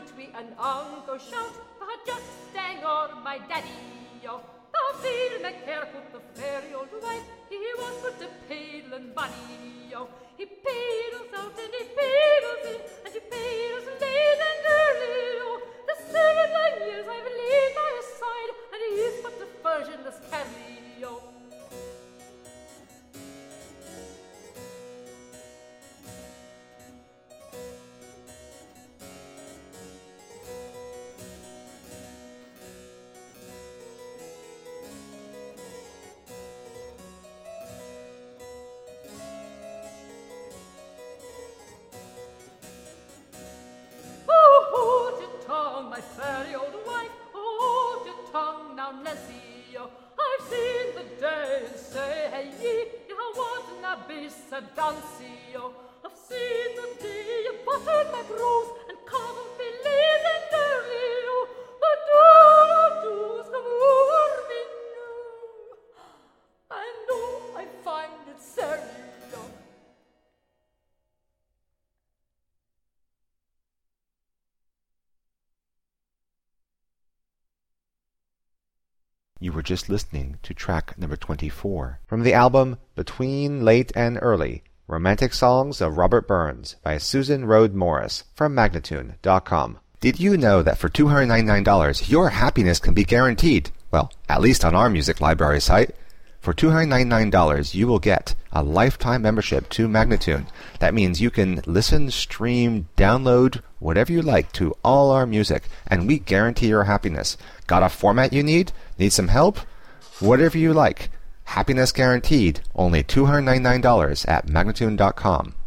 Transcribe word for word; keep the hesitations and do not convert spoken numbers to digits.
shoot we an uncle shout, but just stang on my daddy, yo. The field me care put the fairy old wife, he was but a paddling bunny, yo. He paddles out and he paddles in, and he paddles late and early, yo. The seven, nine years I've laid by his side, and he is but a virginless carry, yo. My fairy old wife, hold your tongue now, Nessie. I've seen the day and say, hey, ye, you want an abyss a dancy. I've seen the day you buttered my brows and coddled me late and early. But all do's come over me now. I know I find it silly. You were just listening to track number twenty-four from the album Between Late and Early, Romantic Songs of Robert Burns by Susan Rhodes Morris from Magnatune dot com. Did you know that for two hundred ninety-nine dollars your happiness can be guaranteed? Well, at least on our music library site. For two hundred ninety-nine dollars you will get a lifetime membership to Magnatune. That means you can listen, stream, download, whatever you like to all our music, and we guarantee your happiness. Got a format you need? Need some help? Whatever you like. Happiness guaranteed. Only two hundred ninety-nine dollars at Magnatune dot com.